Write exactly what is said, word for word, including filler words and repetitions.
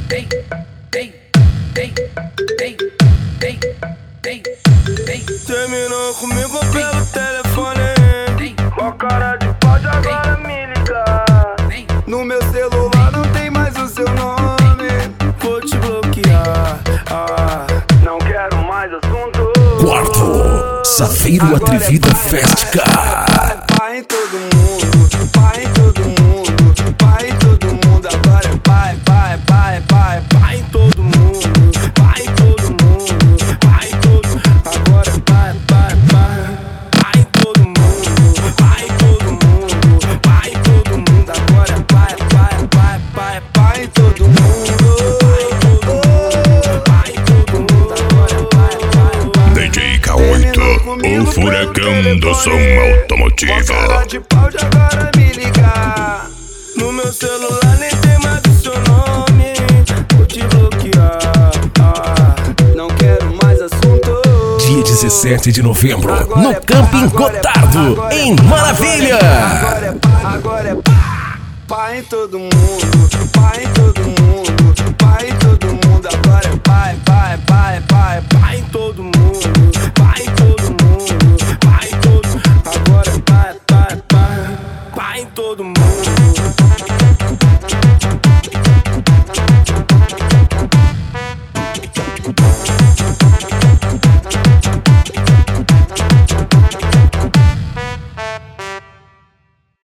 Terminou comigo pelo telefone, ó cara de pau de agora me ligar. No meu celular não tem mais o seu nome. Vou te bloquear, ah, não quero mais assunto. Quarto, Safeiro Atrevido Festica. Pai em todo mundo, pai em todo mundo, pai em todo mundo. Agora é pai, pai, pai, pai, pai em todo mundo, pai em todo mundo, pai em todo. Agora é pai, pai, pai, pai em todo mundo, pai em todo mundo, pai em todo mundo. Agora é pai, pai, pai, pai, pai em todo mundo, pai em todo mundo, pai em todo mundo. Agora é pai, pai, pai. D J K oito, o furacão do som automotivo. Cara de pau de agora me ligar. No meu celular nem tem mais o seu nome. Vou te bloquear, ah, não quero mais assunto. Dia dezessete de novembro, Agora no é Camping pá, agora é pá, Gotardo, agora é em pá, Maravilha. Agora é pá, agora é pá. Pai em todo mundo, pai em todo mundo, pai em todo mundo. Agora é pai, pai, pai, pai, pai em todo mundo.